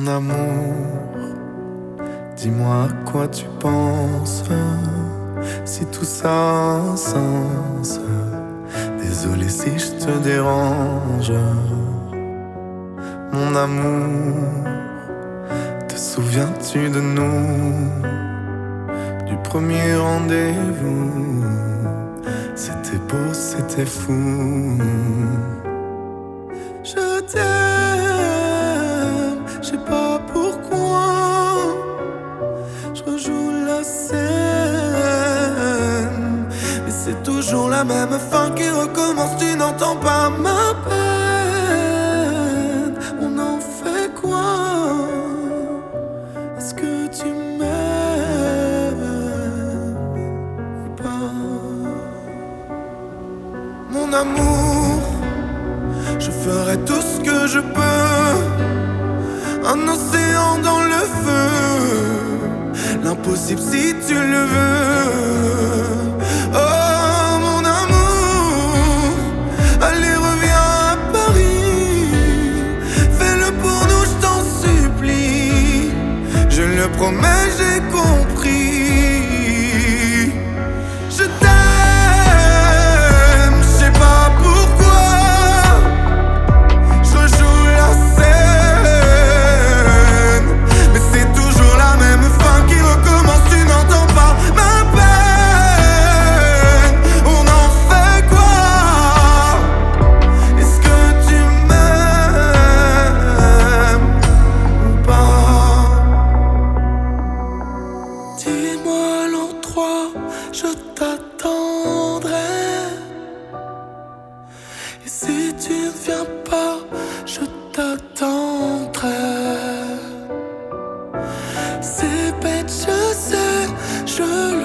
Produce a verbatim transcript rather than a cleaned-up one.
amour, dis-moi à quoi tu penses. Si tout ça a un sens. Désolé si je te dérange. Mon amour, te souviens-tu de nous? Du premier rendez-vous. C'était beau, c'était fou. Je t'aime, je sais pas pourquoi. Je rejoue la scène, mais c'est toujours la même fin qui recommence. Tu n'entends pas ma peine. On en fait quoi? Est-ce que tu m'aimes ou pas? Mon amour, je ferai tout ce que je peux. Un océan dans le feu, l'impossible si tu le veux. Oh mon amour, allez reviens à Paris. Fais-le pour nous, je t'en supplie. Je le promets, j'ai compris. Je t'aime, je sais pas pourquoi. Je rejoue la scène, mais c'est toujours la même fin qui recommence. Tu n'entends pas ma peine. On en fait quoi? Est-ce que tu m'aimes ou pas? Dis-moi l'endroit, je t'attendrai. Et si tu ne viens pas, je t'attendrai. C'est bête, je sais, je